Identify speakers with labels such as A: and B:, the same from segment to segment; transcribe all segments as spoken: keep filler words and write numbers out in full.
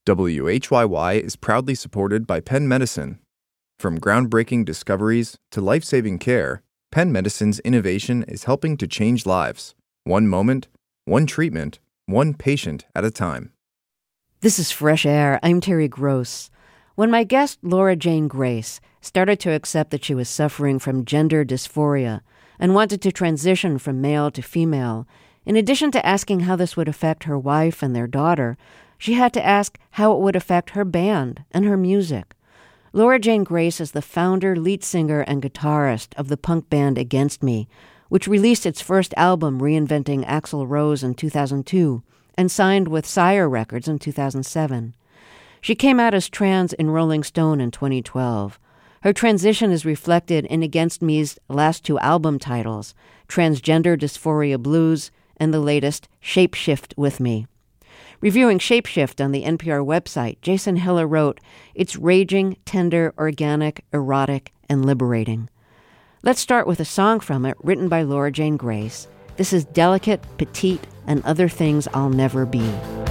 A: W H Y Y is proudly supported by Penn Medicine. From groundbreaking discoveries to life-saving care, Penn Medicine's innovation is helping to change lives, one moment, one treatment, one patient at a time.
B: This is Fresh Air. I'm Terry Gross. When my guest, Laura Jane Grace, started to accept that she was suffering from gender dysphoria and wanted to transition from male to female, in addition to asking how this would affect her wife and their daughter, she had to ask how it would affect her band and her music. Laura Jane Grace is the founder, lead singer, and guitarist of the punk band Against Me, which released its first album reinventing Axl Rose in two thousand two and signed with Sire Records in two thousand seven. She came out as trans in Rolling Stone in twenty twelve. Her transition is reflected in Against Me's last two album titles, Transgender Dysphoria Blues and the latest, Shapeshift With Me. Reviewing Shapeshift on the N P R website, Jason Hiller wrote, "It's raging, tender, organic, erotic, and liberating." Let's start with a song from it written by Laura Jane Grace. This is Delicate, Petite, and Other Things I'll Never Be.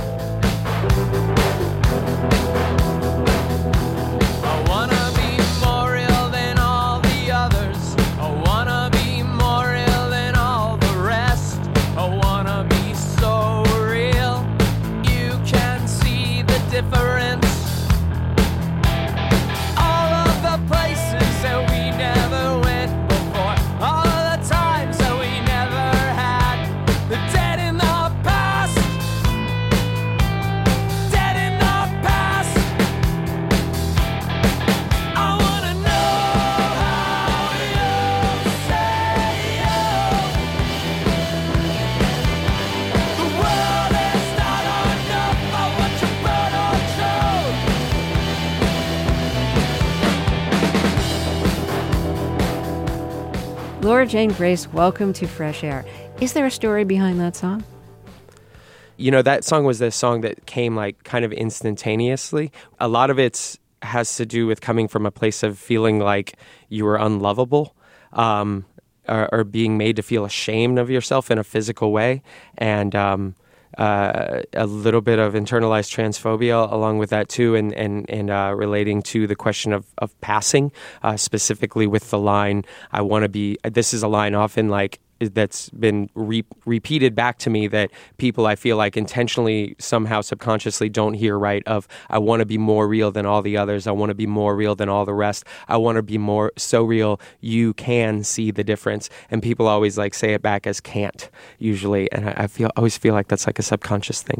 B: Laura Jane Grace, welcome to Fresh Air. Is there a story behind that song?
C: You know, that song was the song that came like kind of instantaneously. A lot of it has to do with coming from a place of feeling like you were unlovable, um, or, or being made to feel ashamed of yourself in a physical way. And um, uh, a little bit of internalized transphobia along with that too, and and and uh, relating to the question of of passing, uh, specifically with the line, "I want to be." This is a line often like that's been re- repeated back to me that people I feel like intentionally somehow subconsciously don't hear right of, I want to be more real than all the others. I want to be more real than all the rest. I want to be more so real you can see the difference. And people always like say it back as can't usually. And I, I feel I always feel like that's like a subconscious thing.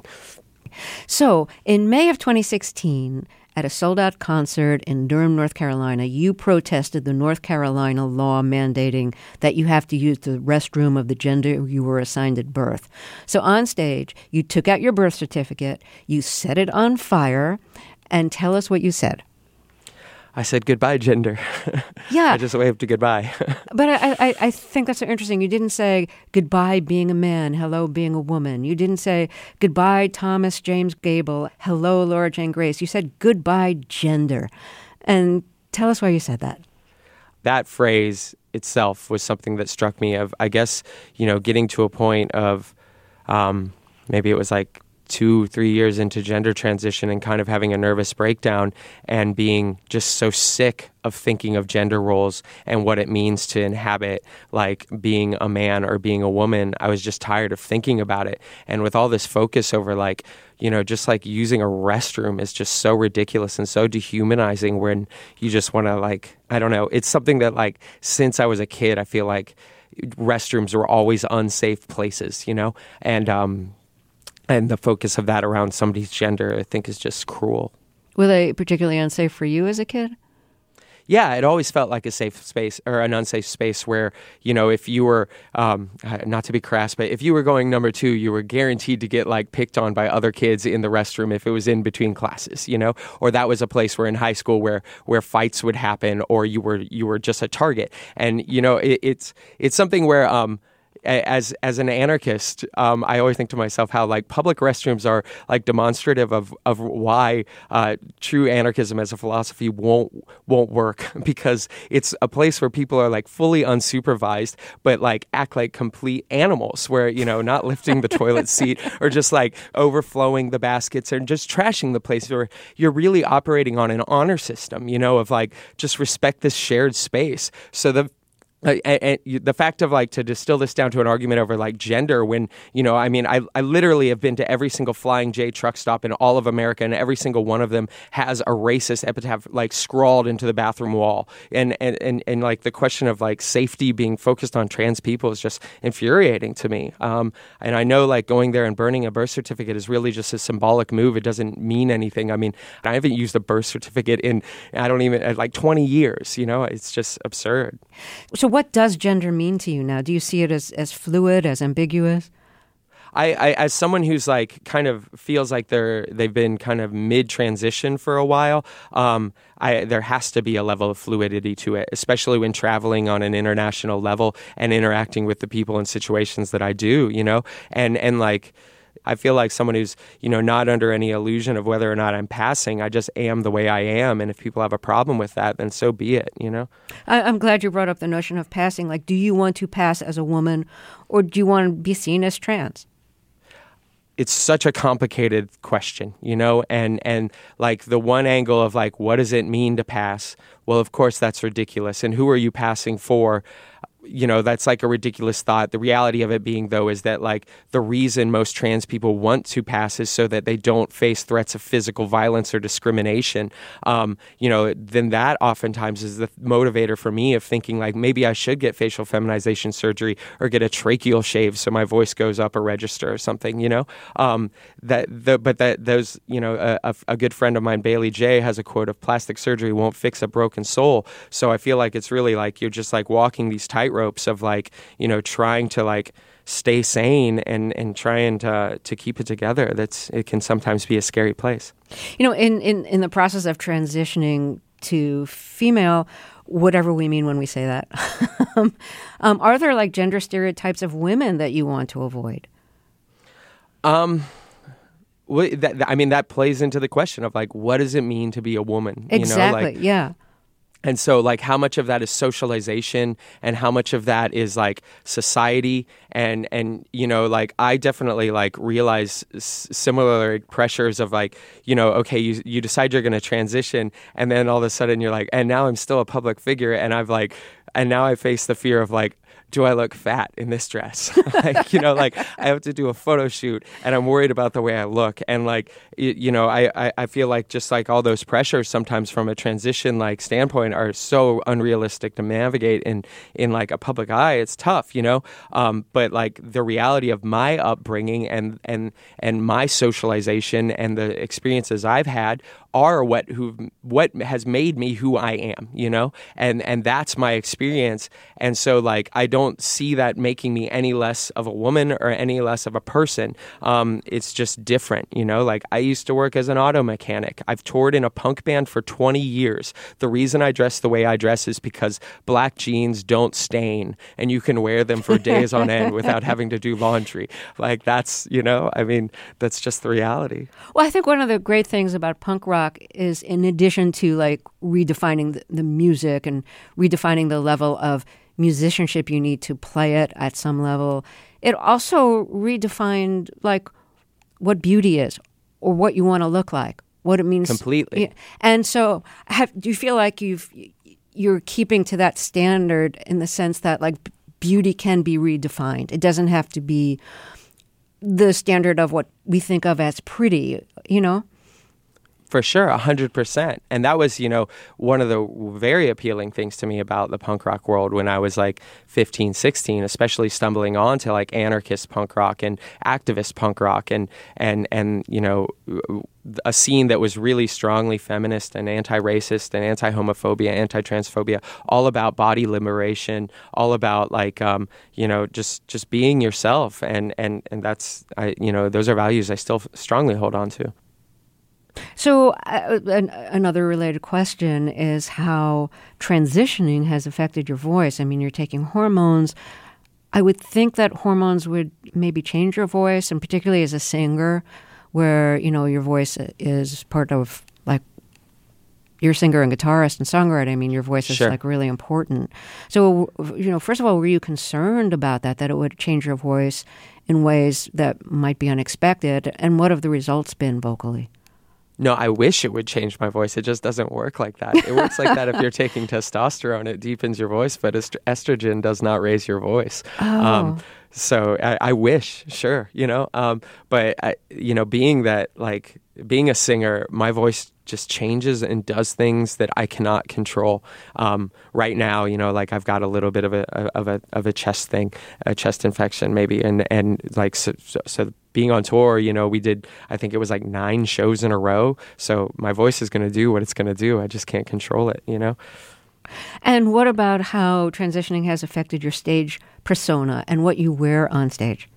B: So in May of twenty sixteen, at a sold-out concert in Durham, North Carolina, you protested the North Carolina law mandating that you have to use the restroom of the gender you were assigned at birth. So on stage, you took out your birth certificate, you set it on fire, and tell us what you said.
C: I said, goodbye, gender.
B: Yeah.
C: I just waved to goodbye.
B: But I, I, I think that's so interesting. You didn't say, goodbye, being a man, hello, being a woman. You didn't say, goodbye, Thomas James Gable, hello, Laura Jane Grace. You said, goodbye, gender. And tell us why you said that.
C: That phrase itself was something that struck me of, I guess, you know, getting to a point of um, maybe it was like two, three years into gender transition and kind of having a nervous breakdown and being just so sick of thinking of gender roles and what it means to inhabit like being a man or being a woman. I was just tired of thinking about it. And with all this focus over like, you know, just like using a restroom is just so ridiculous and so dehumanizing when you just want to like, I don't know, it's something that like since I was a kid, I feel like restrooms were always unsafe places, you know, and, um, And the focus of that around somebody's gender, I think, is just cruel.
B: Were they particularly unsafe for you as a kid?
C: Yeah, it always felt like a safe space or an unsafe space where, you know, if you were, um, not to be crass, but if you were going number two, you were guaranteed to get like picked on by other kids in the restroom if it was in between classes, you know, or that was a place where in high school where where fights would happen or you were you were just a target. And, you know, it, it's it's something where um, as as an anarchist, um, I always think to myself how like public restrooms are like demonstrative of of why uh, true anarchism as a philosophy won't won't work, because it's a place where people are like fully unsupervised, but like act like complete animals, where, you know, not lifting the toilet seat or just like overflowing the baskets and just trashing the place, where you're really operating on an honor system, you know, of like just respect this shared space. So the Uh, and, and the fact of like to distill this down to an argument over like gender, when, you know, I mean, I, I literally have been to every single Flying J truck stop in all of America, and every single one of them has a racist epitaph like scrawled into the bathroom wall. And, and, and, and like the question of like safety being focused on trans people is just infuriating to me. Um, and I know like going there and burning a birth certificate is really just a symbolic move. It doesn't mean anything. I mean, I haven't used a birth certificate in, I don't even, like twenty years, you know, it's just absurd.
B: So what does gender mean to you now? Do you see it as, as fluid, as ambiguous?
C: I, I, as someone who's like kind of feels like they're they've been kind of mid transition for a while, um, I there has to be a level of fluidity to it, especially when traveling on an international level and interacting with the people and situations that I do, you know, and and like. I feel like someone who's, you know, not under any illusion of whether or not I'm passing. I just am the way I am. And if people have a problem with that, then so be it, you know?
B: I, I'm glad you brought up the notion of passing. Like, do you want to pass as a woman, or do you want to be seen as trans?
C: It's such a complicated question, you know, and, and like the one angle of like, what does it mean to pass? Well, of course, that's ridiculous. And who are you passing for? You know, that's like a ridiculous thought. The reality of it being, though, is that like the reason most trans people want to pass is so that they don't face threats of physical violence or discrimination. Um, you know, then that oftentimes is the motivator for me of thinking like maybe I should get facial feminization surgery or get a tracheal shave so my voice goes up a register or something, you know, um, that the, but that those, you know, a, a good friend of mine, Bailey J, has a quote of plastic surgery won't fix a broken soul. So I feel like it's really like you're just like walking these tight ropes of like, you know, trying to like stay sane and, and trying to to keep it together. That's it can sometimes be a scary place.
B: You know, in, in, in the process of transitioning to female, whatever we mean when we say that, um, are there like gender stereotypes of women that you want to avoid?
C: Um, well, that, I mean, that plays into the question of like, what does it mean to be a woman?
B: Exactly.
C: You know, like,
B: yeah.
C: And so, like, how much of that is socialization and how much of that is, like, society? And, and you know, like, I definitely, like, realize s- similar pressures of, like, you know, okay, you, you decide you're going to transition, and then all of a sudden you're like, and now I'm still a public figure, and I've, like, and now I face the fear of, like, do I look fat in this dress? Like, you know, like I have to do a photo shoot and I'm worried about the way I look. And like, you, you know, I, I, I feel like just like all those pressures sometimes from a transition like standpoint are so unrealistic to navigate in, in like a public eye. It's tough, you know? Um, but like the reality of my upbringing and, and, and my socialization and the experiences I've had are what who what has made me who I am, you know, and and that's my experience. And so, like, I don't see that making me any less of a woman or any less of a person. Um, it's just different, you know. Like, I used to work as an auto mechanic. I've toured in a punk band for twenty years. The reason I dress the way I dress is because black jeans don't stain, and you can wear them for days on end without having to do laundry. Like, that's, you know, I mean, that's just the reality.
B: Well, I think one of the great things about punk rock is, in addition to like redefining the, the music and redefining the level of musicianship you need to play it at some level, it also redefined like what beauty is or what you want to look like, what it means.
C: Completely.
B: And so have, do you feel like you've, you're keeping to that standard in the sense that like beauty can be redefined? It doesn't have to be the standard of what we think of as pretty, you know?
C: For sure, one hundred percent. And that was, you know, one of the very appealing things to me about the punk rock world when I was like fifteen, sixteen, especially stumbling onto like anarchist punk rock and activist punk rock and, and, and you know, a scene that was really strongly feminist and anti-racist and anti-homophobia, anti-transphobia, all about body liberation, all about like, um, you know, just, just being yourself. And, and, and that's, I, you know, those are values I still strongly hold on to.
B: So uh, an, another related question is how transitioning has affected your voice. I mean, you're taking hormones. I would think that hormones would maybe change your voice, and particularly as a singer, where, you know, your voice is part of, like, you're a singer and guitarist and songwriter. I mean, your voice is,
C: Sure.
B: like, really important. So, you know, first of all, were you concerned about that, that it would change your voice in ways that might be unexpected? And what have the results been vocally?
C: No, I wish it would change my voice. It just doesn't work like that. It works like that if you're taking testosterone. It deepens your voice, but est- estrogen does not raise your voice.
B: Oh.
C: Um, so I, I wish, sure, you know. Um, but, I, you know, being that, like, being a singer, my voice just changes and does things that I cannot control. Um, right now, you know, like I've got a little bit of a of a of a chest thing, a chest infection maybe, and and like so, so, so being on tour, you know, we did, I think it was like nine shows in a row. So my voice is going to do what it's going to do. I just can't control it, you know.
B: And what about how transitioning has affected your stage persona and what you wear on stage?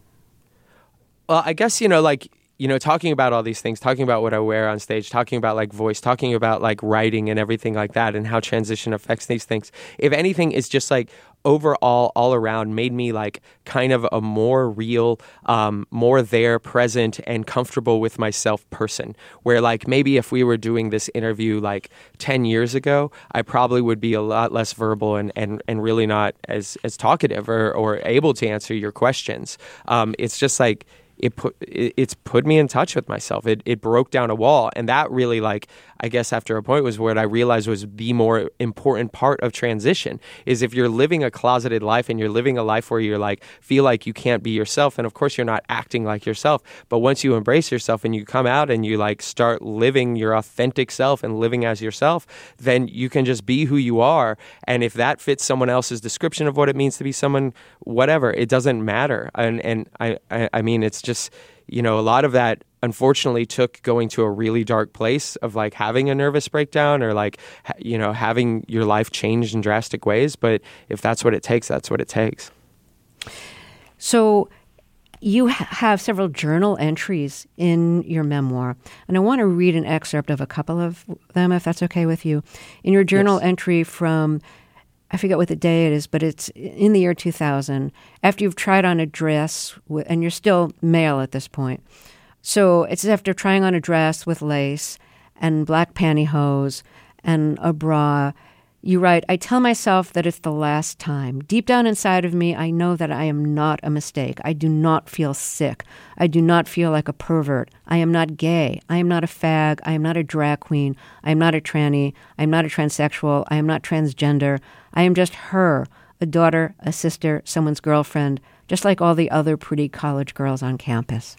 C: Well, I guess, you know, like, you know, talking about all these things, talking about what I wear on stage, talking about like voice, talking about like writing and everything like that and how transition affects these things. If anything, it's just like overall, all around made me like kind of a more real, um, more there, present and comfortable with myself person. Where like maybe if we were doing this interview like ten years ago, I probably would be a lot less verbal and, and, and really not as, as talkative or, or able to answer your questions. Um, it's just like, It put it, it's put me in touch with myself. It it broke down a wall, and that really, like, I guess after a point was what I realized was the more important part of transition is if you're living a closeted life and you're living a life where you're like feel like you can't be yourself, and of course you're not acting like yourself, but once you embrace yourself and you come out and you like start living your authentic self and living as yourself, then you can just be who you are. And if that fits someone else's description of what it means to be someone, whatever, it doesn't matter. And and I I, I mean it's just, you know, a lot of that unfortunately took going to a really dark place of like having a nervous breakdown or like, you know, having your life changed in drastic ways. But if that's what it takes, that's what it takes.
B: So you ha- have several journal entries in your memoir, and I want to read an excerpt of a couple of them, if that's okay with you. In your journal
C: Yes.
B: entry from, I forget what the day it is, but it's in the year two thousand, after you've tried on a dress, w- and you're still male at this point. So it's after trying on a dress with lace and black pantyhose and a bra. You write, I tell myself that it's the last time. Deep down inside of me, I know that I am not a mistake. I do not feel sick. I do not feel like a pervert. I am not gay. I am not a fag. I am not a drag queen. I am not a tranny. I am not a transsexual. I am not transgender. I am just her, a daughter, a sister, someone's girlfriend, just like all the other pretty college girls on campus.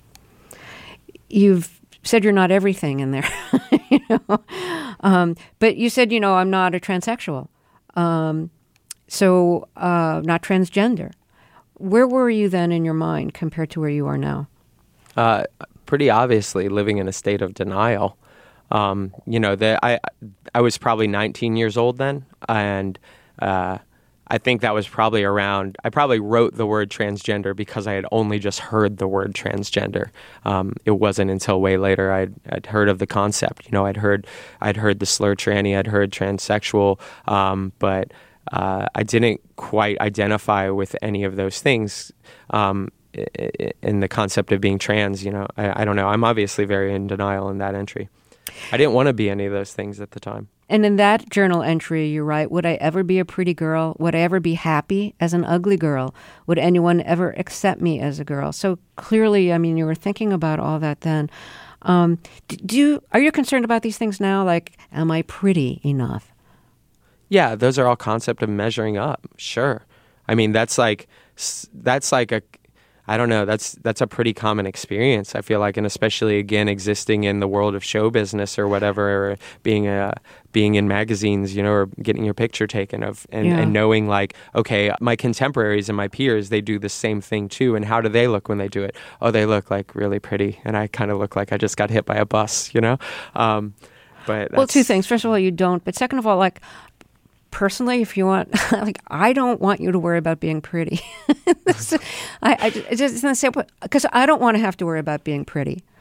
B: You've said you're not everything in there, you know. Um, but you said, you know, I'm not a transsexual, um, so uh, not transgender. Where were you then in your mind compared to where you are now?
C: Uh, pretty obviously living in a state of denial. Um, you know, the, I I was probably nineteen years old then, and uh, I think that was probably around, I probably wrote the word transgender because I had only just heard the word transgender. Um, it wasn't until way later I'd, I'd heard of the concept. You know, I'd heard I'd heard the slur tranny, I'd heard transsexual, um, but uh, I didn't quite identify with any of those things. Um, in the concept of being trans, you know, I, I don't know. I'm obviously very in denial in that entry. I didn't want to be any of those things at the time.
B: And in that journal entry, you write, would I ever be a pretty girl? Would I ever be happy as an ugly girl? Would anyone ever accept me as a girl? So clearly, I mean, you were thinking about all that then. Um, do you, are you concerned about these things now? Like, am I pretty enough?
C: Yeah, those are all concept of measuring up. Sure. I mean, that's like, that's like a, I don't know, that's that's a pretty common experience, I feel like, and especially, again, existing in the world of show business or whatever, or being a, being in magazines, you know, or getting your picture taken of, and,
B: Yeah.
C: and knowing like, okay, my contemporaries and my peers, they do the same thing too, and how do they look when they do it? Oh, they look like really pretty, and I kind of look like I just got hit by a bus, you know? Um, but
B: Well, two
C: that's-
B: things. First of all, you don't. But second of all, like, personally, if you want, like, I don't want you to worry about being pretty. I, I it's just in the same way, because I don't want to have to worry about being pretty.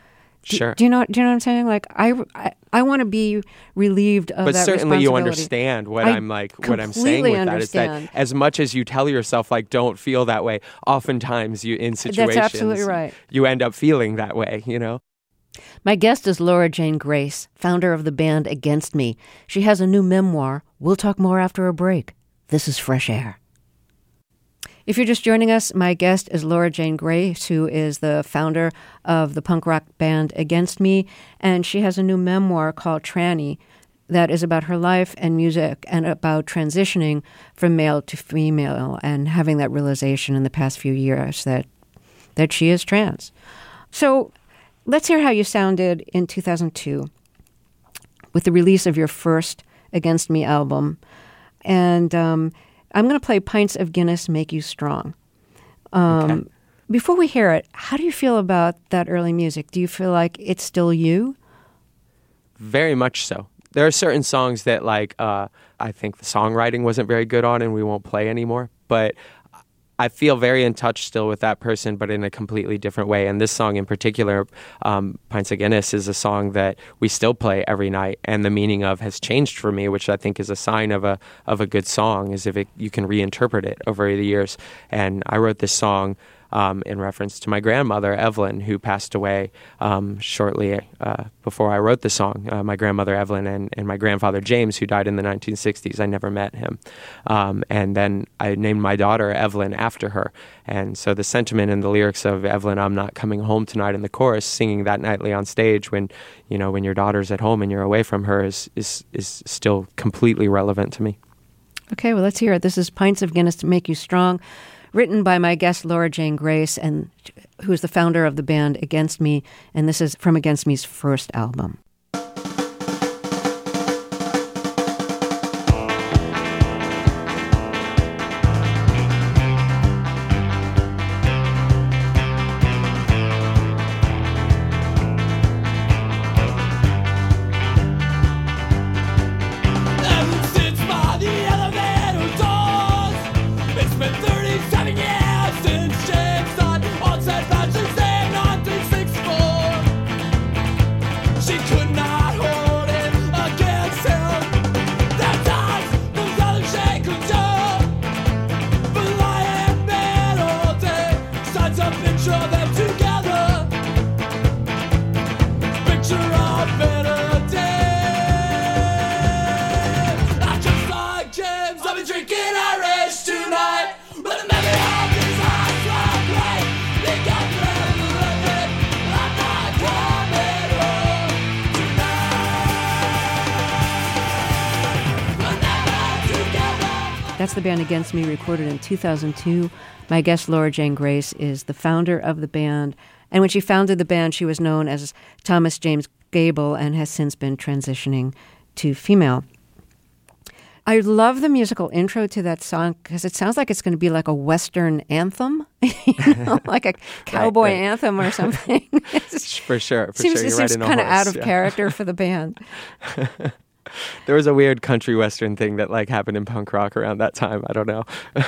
B: Do,
C: Sure.
B: do you know? Do you know what I'm saying? Like I, I, I want to be relieved of
C: but
B: that
C: certainly you
B: responsibility.
C: understand what
B: I
C: I'm like, what I'm saying
B: completely
C: with that is that
B: understand.
C: as much as you tell yourself like don't feel that way, oftentimes you in situations
B: That's absolutely right.
C: you end up feeling that way, you know.
B: My guest is Laura Jane Grace, founder of the band Against Me. She has a new memoir. We'll talk more after a break. This is Fresh Air. If you're just joining us, my guest is Laura Jane Grace, who is the founder of the punk rock band Against Me, and she has a new memoir called Tranny that is about her life and music and about transitioning from male to female and having that realization in the past few years that that she is trans. So let's hear how you sounded in two thousand two with the release of your first Against Me album. And um, I'm going to play Pints of Guinness Make You Strong. Um,
C: Okay.
B: Before we hear it, how do you feel about that early music? Do you feel like it's still you?
C: Very much so. There are certain songs that like uh, I think the songwriting wasn't very good on and we won't play anymore. But I feel very in touch still with that person, but in a completely different way. And this song in particular, um, Pints of Guinness, is a song that we still play every night, and the meaning of has changed for me, which I think is a sign of a of a good song, is if it, you can reinterpret it over the years. And I wrote this song Um, in reference to my grandmother, Evelyn, who passed away um, shortly uh, before I wrote the song. Uh, my grandmother, Evelyn, and, and my grandfather, James, who died in the nineteen sixties. I never met him. Um, and then I named my daughter Evelyn after her. And so the sentiment in the lyrics of Evelyn, I'm not coming home tonight in the chorus, singing that nightly on stage when, you know, when your daughter's at home and you're away from her is, is, is still completely relevant to me.
B: Okay, well, let's hear it. This is Pints of Guinness to Make You Strong, written by my guest, Laura Jane Grace, and who is the founder of the band Against Me, and this is from Against Me's first album. That's the band Against Me, recorded in two thousand two. My guest, Laura Jane Grace, is the founder of the band. And when she founded the band, she was known as Thomas James Gable and has since been transitioning to female. I love the musical intro to that song because it sounds like it's going to be like a Western anthem, you know, like a cowboy
C: right, right.
B: anthem or something.
C: For sure, for
B: seems,
C: sure.
B: It
C: You're
B: seems
C: right in a
B: kind of
C: horse,
B: out of
C: yeah.
B: character for the band.
C: There was a weird country western thing that like happened in punk rock around that time. I don't know.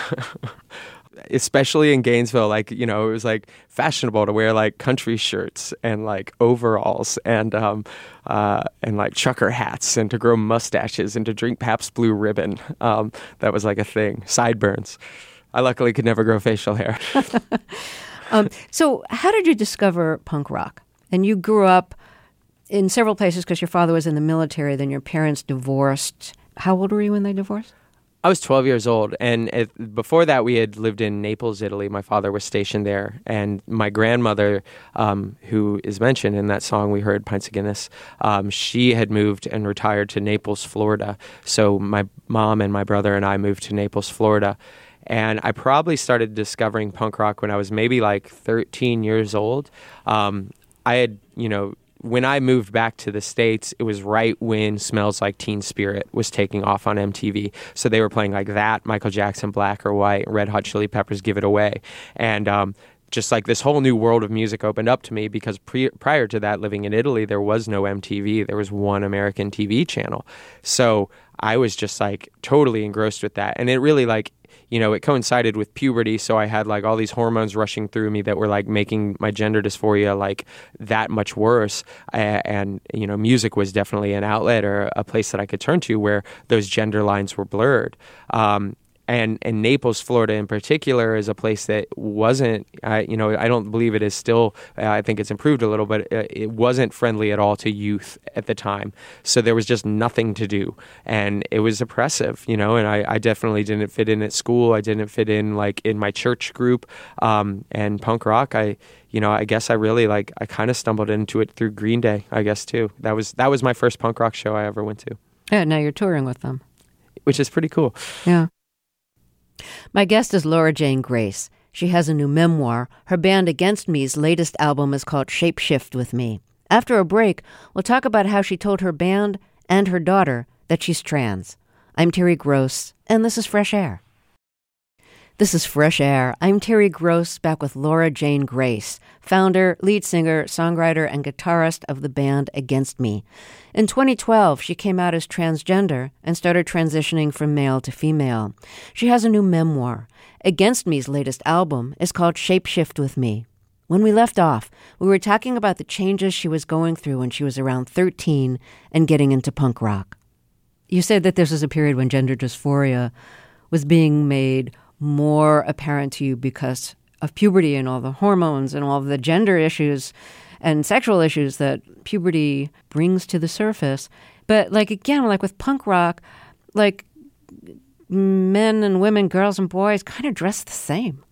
C: Especially in Gainesville, like, you know, it was like fashionable to wear like country shirts and like overalls and um uh and like trucker hats and to grow mustaches and to drink Pabst Blue Ribbon. Um, that was like a thing. Sideburns. I luckily could never grow facial hair.
B: um, so how did you discover punk rock? And you grew up in several places because your father was in the military, then your parents divorced. How old were you when they divorced?
C: I was twelve years old, and it, before that we had lived in Naples, Italy. My father was stationed there, and my grandmother, um, who is mentioned in that song we heard, Pints of Guinness, um, she had moved and retired to Naples, Florida. So my mom and my brother and I moved to Naples, Florida. And I probably started discovering punk rock when I was maybe like thirteen years old. Um, I had, you know, when I moved back to the States, it was right when Smells Like Teen Spirit was taking off on M T V. So they were playing like that, Michael Jackson, Black or White, Red Hot Chili Peppers, Give It Away. And um, just like this whole new world of music opened up to me because pre- prior to that, living in Italy, there was no M T V. There was one American T V channel. So I was just like totally engrossed with that. And it really like you know, it coincided with puberty. So I had like all these hormones rushing through me that were like making my gender dysphoria like that much worse. Uh, and, you know, music was definitely an outlet or a place that I could turn to where those gender lines were blurred. Um, And, and Naples, Florida in particular is a place that wasn't, uh, you know, I don't believe it is still, uh, I think it's improved a little, but it, it wasn't friendly at all to youth at the time. So there was just nothing to do. And it was oppressive, you know, and I, I definitely didn't fit in at school. I didn't fit in like in my church group. Um, and punk rock, I, you know, I guess I really like, I kind of stumbled into it through Green Day, I guess, too. That was, that was my first punk rock show I ever went to.
B: Yeah, now you're touring with them.
C: Which is pretty cool.
B: Yeah. My guest is Laura Jane Grace. She has a new memoir. Her band Against Me's latest album is called Shapeshift with Me. After a break, we'll talk about how she told her band and her daughter that she's trans. I'm Terry Gross, and this is Fresh Air. This is Fresh Air. I'm Terry Gross, back with Laura Jane Grace, founder, lead singer, songwriter, and guitarist of the band Against Me. In twenty twelve, she came out as transgender and started transitioning from male to female. She has a new memoir. Against Me's latest album is called Shapeshift with Me. When we left off, we were talking about the changes she was going through when she was around thirteen and getting into punk rock. You said that this was a period when gender dysphoria was being made more apparent to you because of puberty and all the hormones and all of the gender issues and sexual issues that puberty brings to the surface. But like, again, like with punk rock, like men and women, girls and boys kind of dress the same.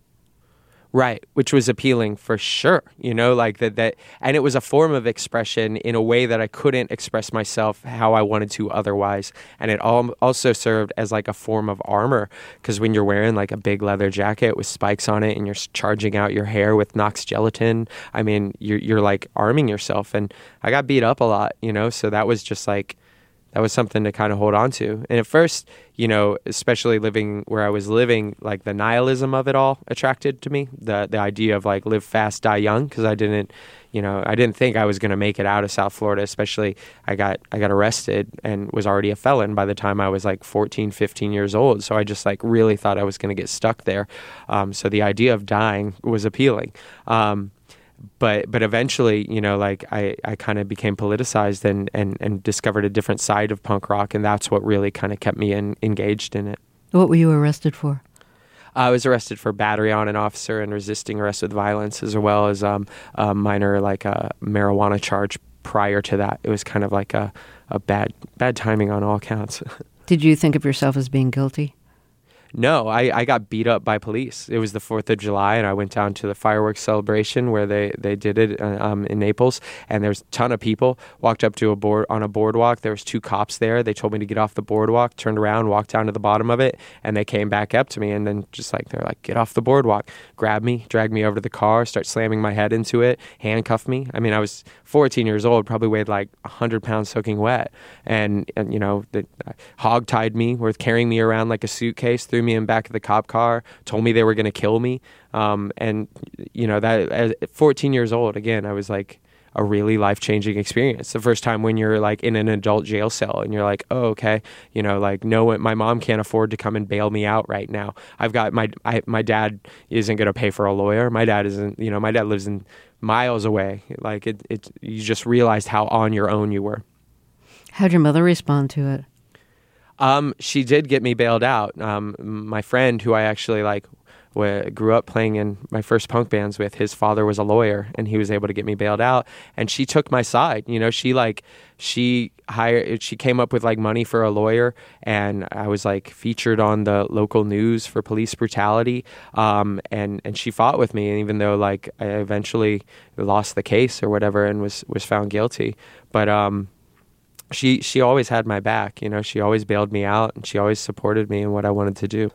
C: Right, which was appealing for sure, you know, like that, that, and it was a form of expression in a way that I couldn't express myself how I wanted to otherwise. And it all also served as like a form of armor, because when you're wearing like a big leather jacket with spikes on it and you're charging out your hair with Nox gelatin, I mean, you're, you're like arming yourself. And I got beat up a lot, you know, so that was just like, that was something to kind of hold on to. And at first, you know, especially living where I was living, like the nihilism of it all attracted to me. The the idea of like live fast, die young, because I didn't, you know, I didn't think I was going to make it out of South Florida, especially I got I got arrested and was already a felon by the time I was like fourteen, fifteen years old. So I just like really thought I was going to get stuck there. Um, so the idea of dying was appealing. Um But but eventually, you know, like I, I kind of became politicized and, and, and discovered a different side of punk rock, and that's what really kind of kept me in, engaged in it.
B: What were you arrested for?
C: I was arrested for battery on an officer and resisting arrest with violence, as well as um, a minor like a marijuana charge prior to that. It was kind of like a, a bad bad timing on all counts.
B: Did you think of yourself as being guilty?
C: No, I, I got beat up by police. It was the fourth of July, and I went down to the fireworks celebration where they, they did it uh, um, in Naples, and there was a ton of people. Walked up to a board on a boardwalk. There was two cops there. They told me to get off the boardwalk, turned around, walked down to the bottom of it, and they came back up to me, and then just like, they're like, get off the boardwalk. Grabbed me, dragged me over to the car, start slamming my head into it, handcuffed me. I mean, I was fourteen years old, probably weighed like one hundred pounds soaking wet, and, and you know, they hog-tied me, were carrying me around like a suitcase, threw me in back of the cop car, told me they were going to kill me. Um, and, you know, that at fourteen years old, again, I was like a really life-changing experience. The first time when you're like in an adult jail cell and you're like, oh, okay, you know, like, no, my mom can't afford to come and bail me out right now. I've got my, I, my dad isn't going to pay for a lawyer. My dad isn't, you know, my dad lives in miles away. Like it, it, you just realized how on your own you were.
B: How'd your mother respond to it?
C: Um, she did get me bailed out. Um, my friend, who I actually like w- grew up playing in my first punk bands with, his father was a lawyer, and he was able to get me bailed out. And she took my side. You know, she like she hired, she came up with like money for a lawyer, and I was like featured on the local news for police brutality. Um, and and she fought with me, and even though like I eventually lost the case or whatever, and was was found guilty, but um. She she always had my back, you know. She always bailed me out, and she always supported me in what I wanted to do.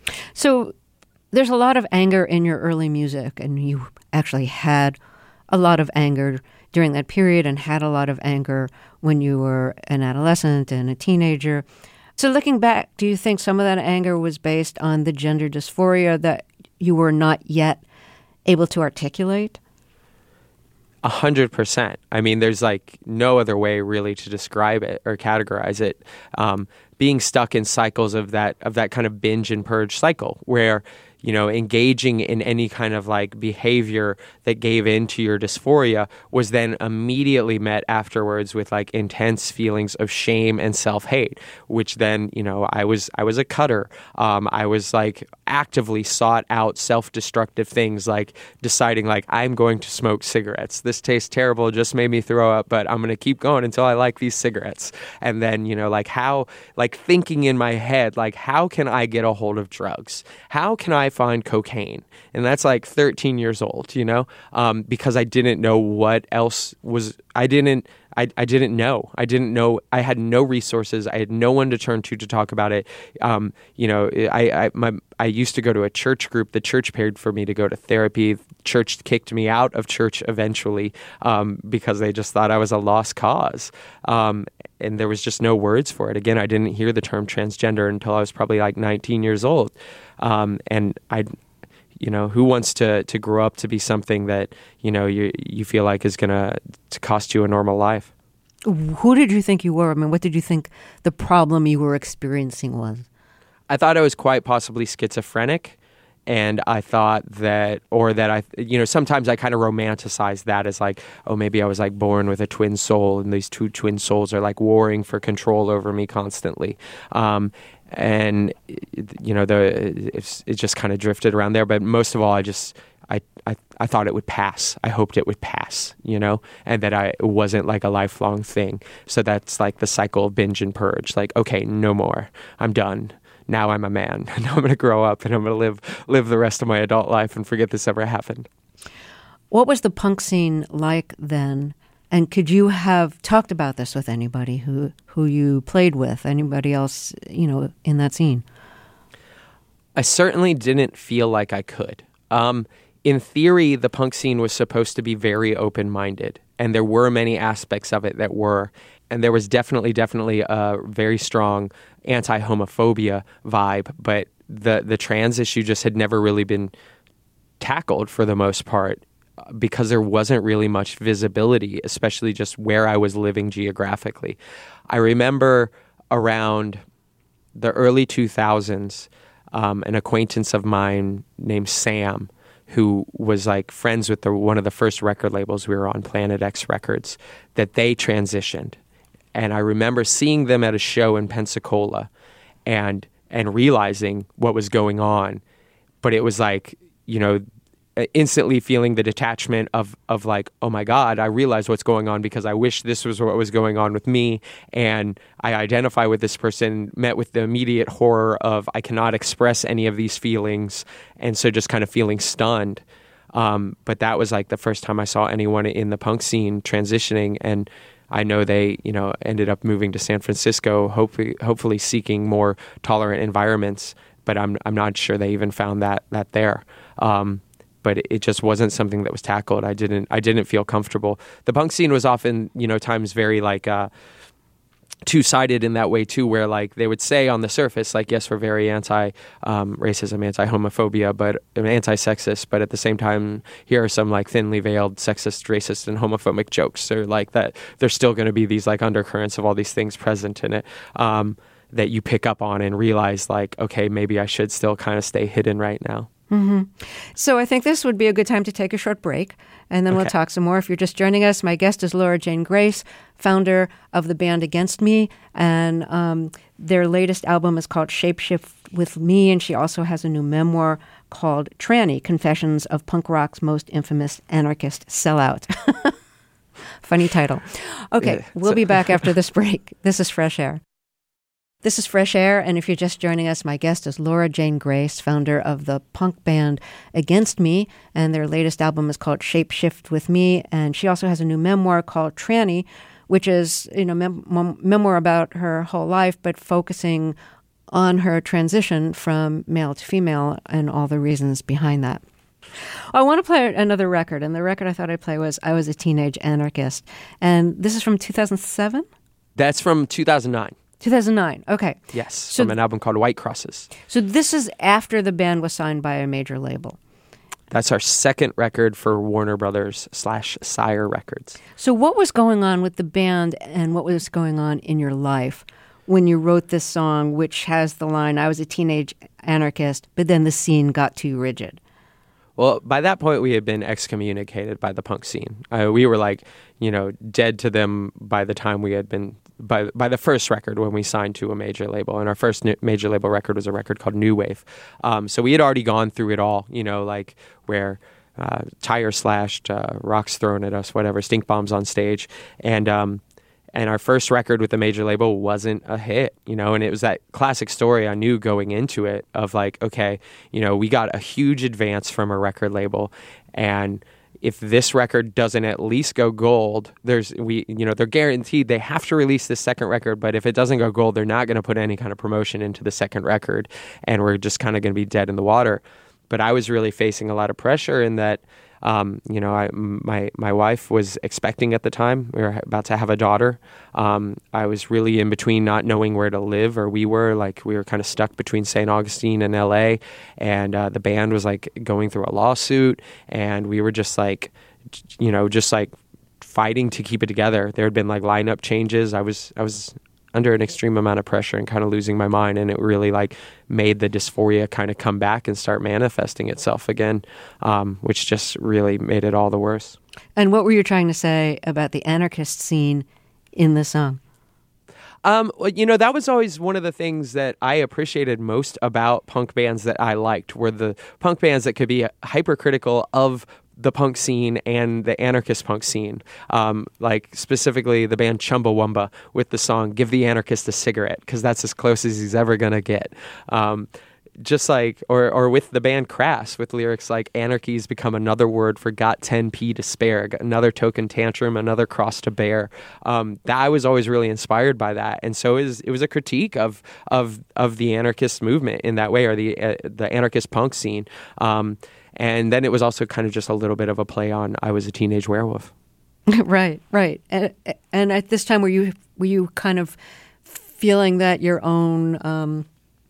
B: So there's a lot of anger in your early music, and you actually had a lot of anger during that period and had a lot of anger when you were an adolescent and a teenager. So looking back, do you think some of that anger was based on the gender dysphoria that you were not yet able to articulate?
C: A hundred percent. I mean, there's like no other way really to describe it or categorize it. Um, being stuck in cycles of that of that kind of binge and purge cycle where, you know, engaging in any kind of like behavior that gave into your dysphoria was then immediately met afterwards with like intense feelings of shame and self-hate, which then, you know, I was I was a cutter. Um, I was like actively sought out self-destructive things like deciding like I'm going to smoke cigarettes. This tastes terrible, just made me throw up, but I'm going to keep going until I like these cigarettes. And then, you know, like how, like thinking in my head, like how can I get a hold of drugs? How can I find cocaine? And that's like thirteen years old, you know, um, because I didn't know what else was, I didn't, I, I didn't know. I didn't know. I had no resources. I had no one to turn to to talk about it. Um, you know, I I, my, I used to go to a church group. The church paid for me to go to therapy. Church kicked me out of church eventually um, because they just thought I was a lost cause. Um, and there was just no words for it. Again, I didn't hear the term transgender until I was probably like nineteen years old. Um, and I, you know, who wants to to grow up to be something that, you know, you you feel like is going to to cost you a normal life?
B: Who did you think you were? I mean, what did you think the problem you were experiencing was?
C: I thought I was quite possibly schizophrenic. And I thought that, or that I, you know, sometimes I kind of romanticize that as like, oh, maybe I was like born with a twin soul and these two twin souls are like warring for control over me constantly. Um, and, you know, the it's, it just kind of drifted around there. But most of all, I just, I, I, I thought it would pass. I hoped it would pass, you know, and that I, it wasn't like a lifelong thing. So that's like the cycle of binge and purge. Like, okay, no more. I'm done. Now I'm a man. Now I'm going to grow up and I'm going to live live the rest of my adult life and forget this ever happened.
B: What was the punk scene like then? And could you have talked about this with anybody who, who you played with, anybody else, you know, in that scene?
C: I certainly didn't feel like I could. Um, in theory, the punk scene was supposed to be very open-minded, and there were many aspects of it that were. And there was definitely, definitely a very strong anti-homophobia vibe, but the the trans issue just had never really been tackled for the most part because there wasn't really much visibility, especially just where I was living geographically. I remember around the early two thousands, um, an acquaintance of mine named Sam, who was like friends with the, one of the first record labels we were on, Planet X Records, that they transitioned. And I remember seeing them at a show in Pensacola and and realizing what was going on. But it was like, you know, instantly feeling the detachment of, of like, oh my God, I realize what's going on because I wish this was what was going on with me. And I identify with this person, met with the immediate horror of I cannot express any of these feelings. And so just kind of feeling stunned. Um, but that was like the first time I saw anyone in the punk scene transitioning. And I know they, you know, ended up moving to San Francisco, hopefully, hopefully seeking more tolerant environments. But I'm I'm not sure they even found that that there. Um, but it just wasn't something that was tackled. I didn't I didn't feel comfortable. The punk scene was often, you know, times very like uh, two-sided in that way too, where like they would say on the surface, like, yes, we're very anti-racism, um, anti-homophobia, but anti-sexist, but at the same time, here are some like thinly veiled sexist, racist, and homophobic jokes, or like that there's still going to be these like undercurrents of all these things present in it um, that you pick up on and realize like, okay, maybe I should still kind of stay hidden right now.
B: Mm-hmm. So I think this would be a good time to take a short break, and then okay. We'll talk some more. If you're just joining us, my guest is Laura Jane Grace, founder of the band Against Me, and um, their latest album is called Shapeshift with Me, and she also has a new memoir called Tranny, Confessions of Punk Rock's Most Infamous Anarchist Sellout. Funny title. Okay, yeah, we'll be back after this break. This is Fresh Air. This is Fresh Air, and if you're just joining us, my guest is Laura Jane Grace, founder of the punk band Against Me, and their latest album is called Shapeshift with Me, and she also has a new memoir called Tranny, which is, you know, mem- mem- memoir about her whole life, but focusing on her transition from male to female and all the reasons behind that. I want to play another record, and the record I thought I'd play was I Was a Teenage Anarchist, and this is from two thousand seven?
C: That's from two thousand nine.
B: two thousand nine, okay.
C: Yes, so, from an album called White Crosses.
B: So this is after the band was signed by a major label.
C: That's our second record for Warner Brothers slash Sire Records.
B: So what was going on with the band and what was going on in your life when you wrote this song, which has the line, I was a teenage anarchist, but then the scene got too rigid?
C: Well, by that point, we had been excommunicated by the punk scene. Uh, we were like, you know, dead to them by the time we had been, by by the first record when we signed to a major label. And our first new, major label record was a record called New Wave. Um, so we had already gone through it all, you know, like where uh, tires slashed, uh, rocks thrown at us, whatever, stink bombs on stage. And um, and our first record with a major label wasn't a hit, you know, and it was that classic story I knew going into it of like, okay, you know, we got a huge advance from a record label, and if this record doesn't at least go gold, there's we you know they're guaranteed they have to release this second record, but if it doesn't go gold, they're not going to put any kind of promotion into the second record, and we're just kind of going to be dead in the water. But I was really facing a lot of pressure in that. Um, you know, I, my my wife was expecting at the time. We were about to have a daughter. Um, I was really in between not knowing where to live, or we were like we were kind of stuck between Saint Augustine and L A, and uh, the band was like going through a lawsuit, and we were just like, you know, just like fighting to keep it together. There had been like lineup changes. I was I was. under an extreme amount of pressure and kind of losing my mind, and it really like made the dysphoria kind of come back and start manifesting itself again, um, which just really made it all the worse.
B: And what were you trying to say about the anarchist scene in the song?
C: Um, you know, that was always one of the things that I appreciated most about punk bands that I liked, were the punk bands that could be hypercritical of the punk scene and the anarchist punk scene. Um, like specifically the band Chumbawamba with the song Give the Anarchist a Cigarette, because that's as close as he's ever going to get. Um, just like, or or with the band Crass with lyrics like anarchy's become another word for got ten p to spare, got another token tantrum, another cross to bear. Um, that I was always really inspired by that. And so it was, it was a critique of of of the anarchist movement in that way, or the uh, the anarchist punk scene. Um, And then it was also kind of just a little bit of a play on I was a teenage werewolf.
B: Right, right. And, and at this time, were you were you kind of feeling that your own um,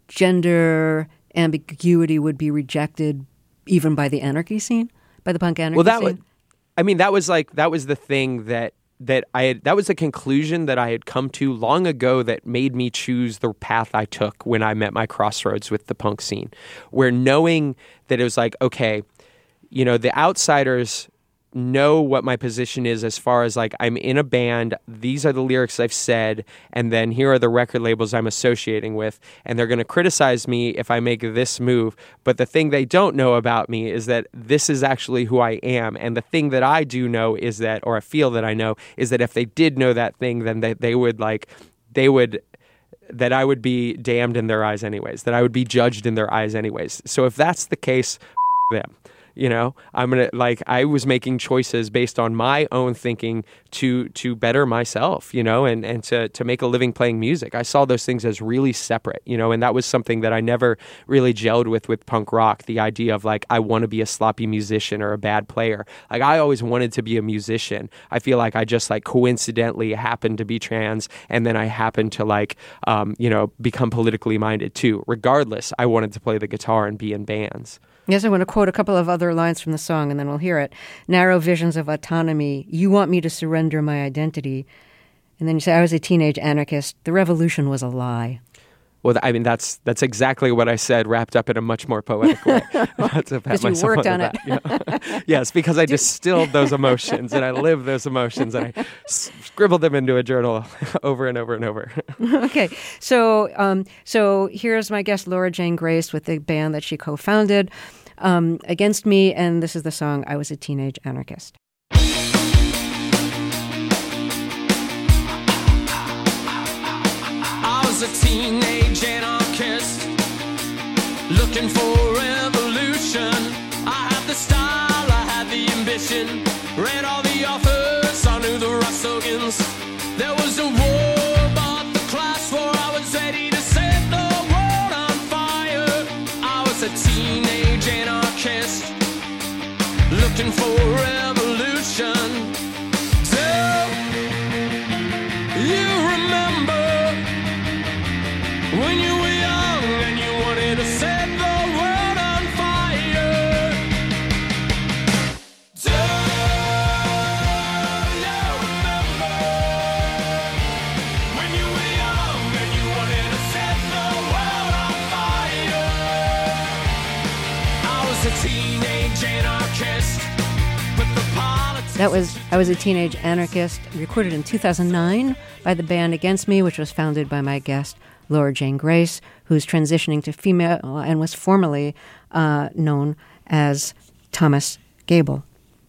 B: gender ambiguity would be rejected even by the anarchy scene, by the punk anarchy
C: well, that
B: scene?
C: Was, I mean, that was like that was the thing that that I had, that was a conclusion that I had come to long ago that made me choose the path I took when I met my crossroads with the punk scene, where knowing that it was like, okay, you know, the outsiders know what my position is as far as like I'm in a band, these are the lyrics I've said, and then here are the record labels I'm associating with, and they're going to criticize me if I make this move, but the thing they don't know about me is that this is actually who I am, and the thing that I do know is that, or I feel that I know, is that if they did know that thing, then they, they would like, they would that I would be damned in their eyes anyways, that I would be judged in their eyes anyways. So if that's the case, f- them. You know, I'm going to like, I was making choices based on my own thinking to, to better myself, you know, and, and to, to make a living playing music. I saw those things as really separate, you know, and that was something that I never really gelled with, with punk rock. The idea of like, I want to be a sloppy musician or a bad player. Like I always wanted to be a musician. I feel like I just like coincidentally happened to be trans. And then I happened to like, um, you know, become politically minded too. Regardless, I wanted to play the guitar and be in bands.
B: Yes, I want to quote a couple of other lines from the song, and then we'll hear it. Narrow visions of autonomy. You want me to surrender my identity. And then you say, I was a teenage anarchist. The revolution was a lie.
C: Well, I mean, that's that's exactly what I said, wrapped up in a much more poetic way.
B: Because you worked on, on it.
C: Yeah. Yes, because I distilled those emotions, and I lived those emotions, and I scribbled them into a journal over and over and over.
B: Okay, so um, so here's my guest, Laura Jane Grace, with the band that she co-founded, um, Against Me, and this is the song, I Was a Teenage Anarchist.
D: I was a teenage anarchist looking for revolution. I had the style, I had the ambition, read all the authors, I knew the rock slogans. There was a war, but the class war, I was ready to set the world on fire. I was a teenage anarchist looking for revolution. Do you remember when you were young and you wanted to set the world on fire?
B: That was I Was a Teenage Anarchist, recorded in two thousand nine by the band Against Me, which was founded by my guest, Laura Jane Grace, who's transitioning to female and was formerly uh, known as Thomas Gable.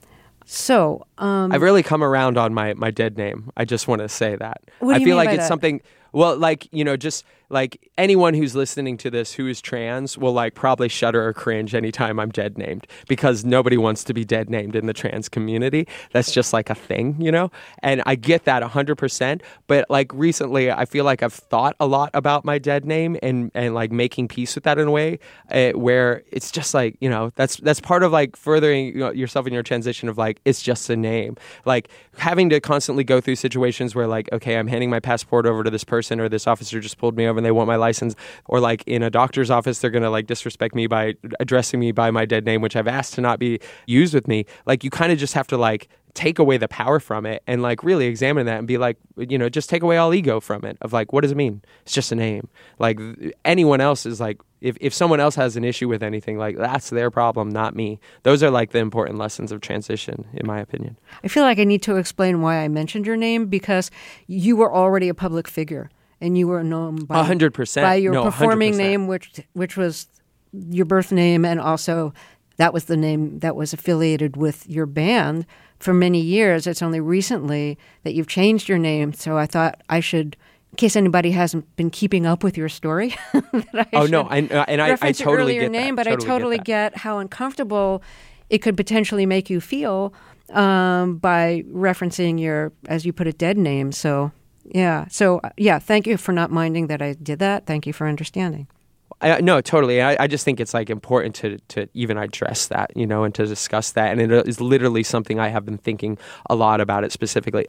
B: So, um,
C: I've really come around on my, my dead name. I just want to say that.
B: What do
C: I
B: you
C: feel
B: mean
C: like
B: by
C: it's
B: that?
C: something, well, like, you know, just like anyone who's listening to this who is trans will like probably shudder or cringe anytime I'm dead named, because nobody wants to be dead named in the trans community. That's just like a thing, you know? And I get that one hundred percent. But like recently, I feel like I've thought a lot about my dead name and, and like making peace with that in a way uh, where it's just like, you know, that's that's part of like furthering, you know, yourself in your transition of like, it's just a name. Like having to constantly go through situations where like, okay, I'm handing my passport over to this person, or this officer just pulled me over and they want my license, or like in a doctor's office, they're going to like disrespect me by addressing me by my dead name, which I've asked to not be used with me. Like you kind of just have to like take away the power from it and like really examine that and be like, you know, just take away all ego from it of like, what does it mean? It's just a name. Like anyone else is like, if, if someone else has an issue with anything, like that's their problem, not me. Those are like the important lessons of transition, in my opinion.
B: I feel like I need to explain why I mentioned your name, because you were already a public figure and you were known by
C: one hundred percent.
B: by your
C: No,
B: performing
C: one hundred percent.
B: name, which which was your birth name, and also that was the name that was affiliated with your band for many years. It's only recently that you've changed your name, so I thought I should, in case anybody hasn't been keeping up with your story. that I
C: Oh, no,
B: should
C: I, uh, and I, I
B: reference your
C: totally
B: earlier
C: get
B: name,
C: that.
B: but
C: Totally
B: I totally
C: get,
B: get, how uncomfortable it could potentially make you feel um, by referencing your, as you put it, dead name. So, yeah. So, yeah, thank you for not minding that I did that. Thank you for understanding.
C: I, no, totally. I, I just think it's like important to to even address that, you know, and to discuss that. And it is literally something I have been thinking a lot about it specifically.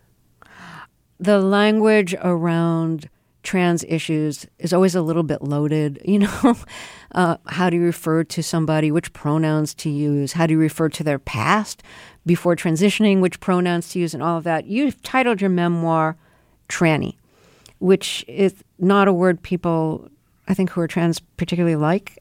B: The language around trans issues is always a little bit loaded. You know, uh, how do you refer to somebody? Which pronouns to use? How do you refer to their past before transitioning? Which pronouns to use and all of that? You've titled your memoir "Tranny," which is not a word people, I think, who are trans particularly like.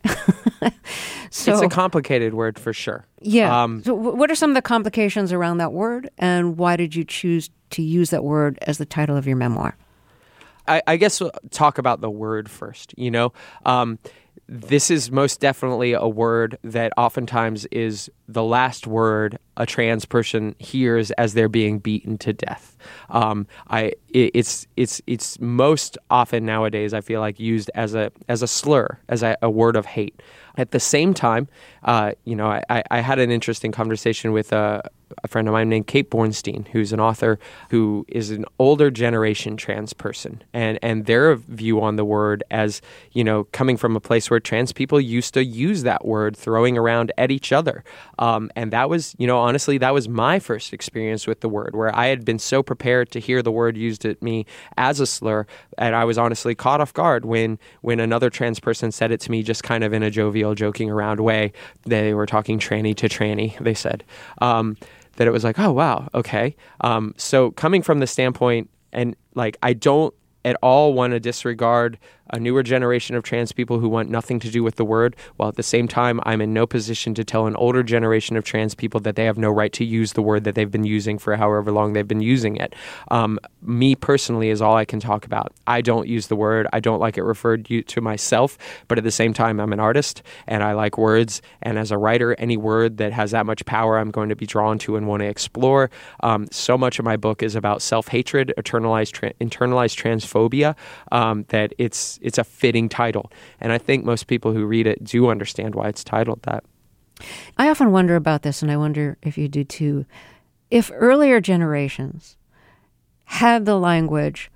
B: So,
C: it's a complicated word for sure.
B: yeah.
C: Um,
B: so w- what are some of the complications around that word, and why did you choose to use that word as the title of your memoir?
C: I, I guess we'll talk about the word first, you know. Um, this is most definitely a word that oftentimes is the last word a trans person hears as they're being beaten to death. Um, I it, it's it's it's most often nowadays, I feel like, used as a as a slur, as a, a word of hate. At the same time, uh, you know, I, I had an interesting conversation with a, a friend of mine named Kate Bornstein, who's an author who is an older generation trans person, and and their view on the word as, you know, coming from a place where trans people used to use that word, throwing around at each other. Um, and that was, you know, honestly, that was my first experience with the word, where I had been so prepared to hear the word used at me as a slur, and I was honestly caught off guard when when another trans person said it to me, just kind of in a jovial, joking around way. They were talking tranny to tranny, they said. Um, that it was like, oh, wow, okay. Um, so coming from the standpoint, and like, I don't at all want to disregard a newer generation of trans people who want nothing to do with the word, while at the same time, I'm in no position to tell an older generation of trans people that they have no right to use the word that they've been using for however long they've been using it. Um, me personally is all I can talk about. I don't use the word. I don't like it referred to myself, but at the same time, I'm an artist and I like words. And as a writer, any word that has that much power, I'm going to be drawn to and want to explore. Um, so much of my book is about self-hatred, internalized, tra- internalized transphobia, um, that it's It's a fitting title. And I think most people who read it do understand why it's titled that.
B: I often wonder about this, and I wonder if you do too. If earlier generations had the language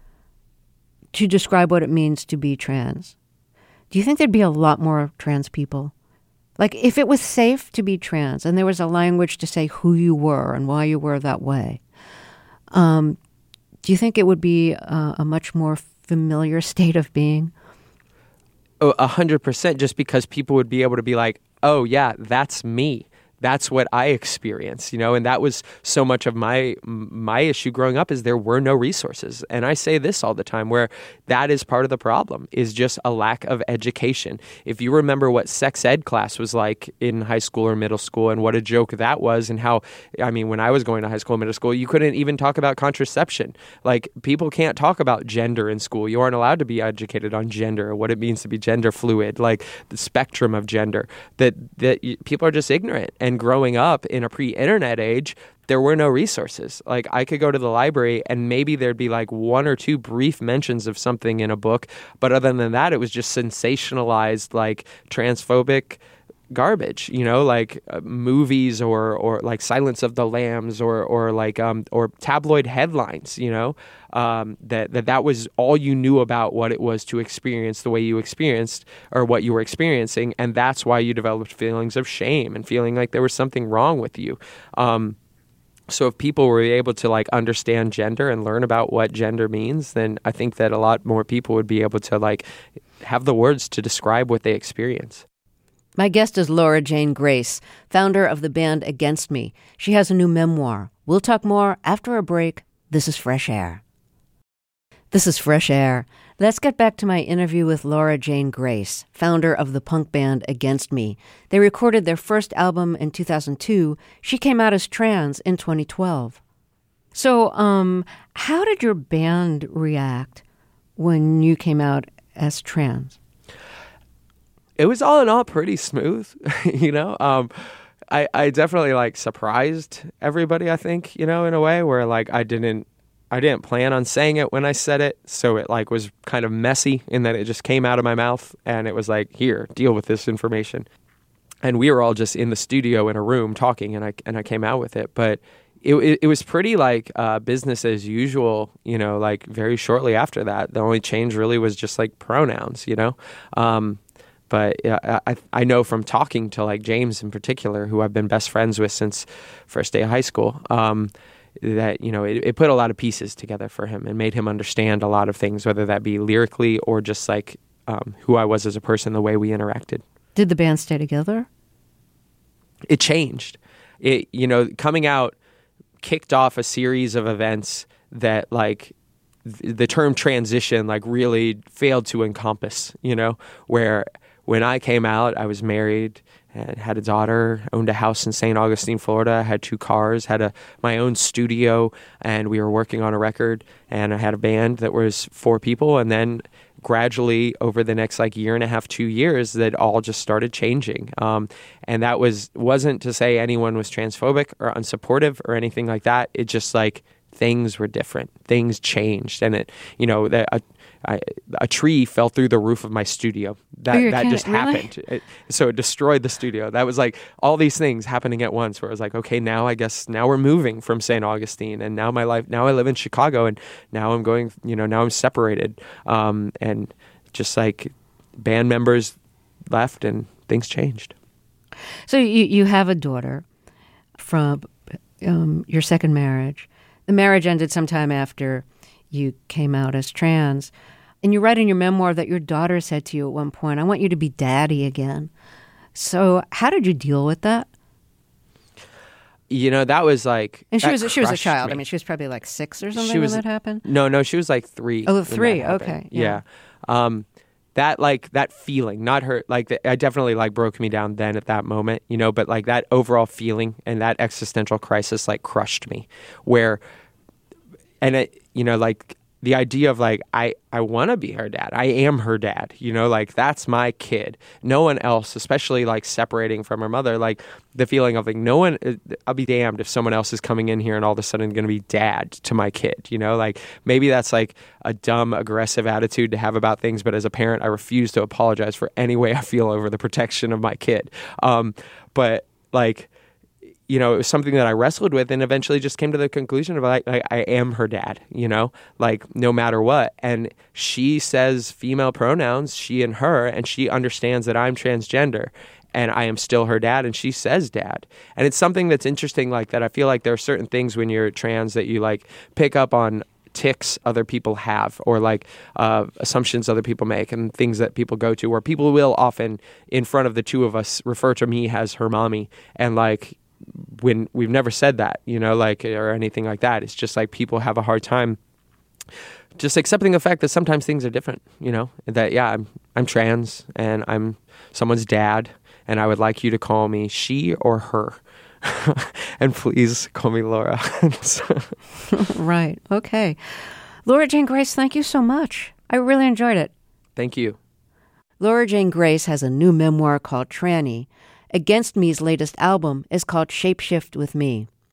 B: to describe what it means to be trans, do you think there'd be a lot more trans people? Like, if it was safe to be trans and there was a language to say who you were and why you were that way, um, do you think it would be a, a much more familiar state of being?
C: A hundred percent, just because people would be able to be like, oh yeah, that's me. that's what I experienced, you know, and that was so much of my my issue growing up is there were no resources. And I say this all the time, where that is part of the problem, is just a lack of education. If you remember what sex ed class was like in high school or middle school and what a joke that was, and how, I mean, when I was going to high school and middle school, you couldn't even talk about contraception. Like, people can't talk about gender in school. You aren't allowed to be educated on gender or what it means to be gender fluid, like the spectrum of gender, that, that people are just ignorant. And growing up in a pre-internet age, there were no resources. Like, I could go to the library and maybe there'd be like one or two brief mentions of something in a book. But other than that, it was just sensationalized, like transphobic garbage, you know, like uh, movies or or like Silence of the Lambs or or like um or tabloid headlines, you know, um that that that was all you knew about what it was to experience the way you experienced or what you were experiencing, and that's why you developed feelings of shame and feeling like there was something wrong with you. Um So if people were able to like understand gender and learn about what gender means, then I think that a lot more people would be able to like have the words to describe what they experience.
B: My guest is Laura Jane Grace, founder of the band Against Me. She has a new memoir. We'll talk more after a break. This is Fresh Air. This is Fresh Air. Let's get back to my interview with Laura Jane Grace, founder of the punk band Against Me. They recorded their first album in two thousand two. She came out as trans in twenty twelve. So, um, how did your band react when you came out as trans?
C: It was all in all pretty smooth, you know. Um, I, I definitely like surprised everybody, I think, you know, in a way where like I didn't I didn't plan on saying it when I said it, so it like was kind of messy in that it just came out of my mouth and it was like, here, deal with this information. And we were all just in the studio in a room talking, and I and I came out with it, but it it, it was pretty like uh, business as usual, you know. Like very shortly after that, the only change really was just like pronouns, you know. Um, But yeah, I I know from talking to like James in particular, who I've been best friends with since first day of high school, um, that, you know, it, it put a lot of pieces together for him and made him understand a lot of things, whether that be lyrically or just like um, who I was as a person, the way we interacted.
B: Did the band stay together?
C: It changed. It, you know, coming out kicked off a series of events that like th- the term transition like really failed to encompass, you know, where when I came out, I was married and had a daughter, owned a house in Saint Augustine, Florida, had two cars, had a my own studio, and we were working on a record, and I had a band that was four people, and then gradually over the next like year and a half, two years, that all just started changing. Um, and that was wasn't to say anyone was transphobic or unsupportive or anything like that. It just like things were different. Things changed, and it, you know, that a, I, a tree fell through the roof of my studio. That
B: oh,
C: that
B: kidding.
C: just
B: Really?
C: happened. It, so it destroyed the studio. That was like all these things happening at once. Where I was like, okay, now I guess now we're moving from Saint Augustine, and now my life. Now I live in Chicago, and now I'm going. You know, now I'm separated, um, and just like band members left, and things changed.
B: So you you have a daughter from um, your second marriage. The marriage ended sometime after you came out as trans. And you write in your memoir that your daughter said to you at one point, I want you to be daddy again. So how did you deal with that?
C: You know, that was like...
B: And she was she was a
C: crushed
B: child.
C: me.
B: I mean, she was probably like six or something
C: She was-
B: when that happened?
C: No, no, she was like three.
B: Oh,
C: when
B: three,
C: that happened.
B: okay,
C: Yeah.
B: yeah.
C: Um, that like that feeling, not her, like the, I definitely like broke me down then at that moment, you know, but like that overall feeling and that existential crisis like crushed me where, and it, you know, like the idea of like, I, I want to be her dad. I am her dad, you know, like that's my kid. No one else, especially like separating from her mother, like the feeling of like no one, I'll be damned if someone else is coming in here and all of a sudden going to be dad to my kid, you know, like maybe that's like a dumb, aggressive attitude to have about things. But as a parent, I refuse to apologize for any way I feel over the protection of my kid. Um, but like, you know, it was something that I wrestled with and eventually just came to the conclusion of like, like, I am her dad, you know, like no matter what. And she says female pronouns, she and her, and she understands that I'm transgender and I am still her dad. And she says dad. And it's something that's interesting like that. I feel like there are certain things when you're trans that you like pick up on tics other people have, or like uh, assumptions other people make, and things that people go to, where people will often, in front of the two of us, refer to me as her mommy, and like when we've never said that, you know, like, or anything like that. It's just like people have a hard time just accepting the fact that sometimes things are different, you know, that, yeah, I'm, I'm trans and I'm someone's dad, and I would like you to call me she or her. And please call me Laura.
B: Right. Okay. Laura Jane Grace, thank you so much. I really enjoyed it.
C: Thank you.
B: Laura Jane Grace has a new memoir called Tranny. Against Me's latest album is called Shapeshift with Me.